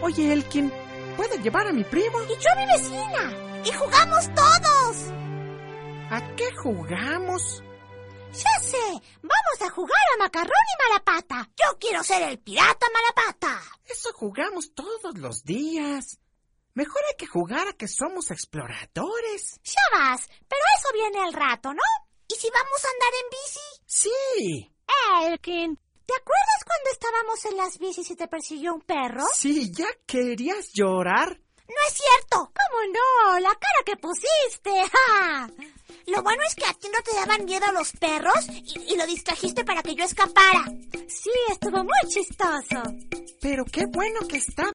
Oye, Elkin, ¿puedo llevar a mi primo? Y yo a mi vecina. Y jugamos todos. ¿A qué jugamos? Ya sé, vamos a jugar a Macarrón y Malapata. Yo quiero ser el pirata Malapata. Eso jugamos todos los días. Mejor hay que jugar a que somos exploradores. Ya vas, pero eso viene al rato, ¿no? ¿Y si vamos a andar en bici? Sí. Elkin, ¿te acuerdas cuando estábamos en las bicis y te persiguió un perro? Sí, ¿ya querías llorar? No es cierto. ¿Cómo no? La cara que pusiste. ¡Ja! Lo bueno es que a ti no te daban miedo los perros y lo distrajiste para que yo escapara. Sí, estuvo muy chistoso. Pero qué bueno que está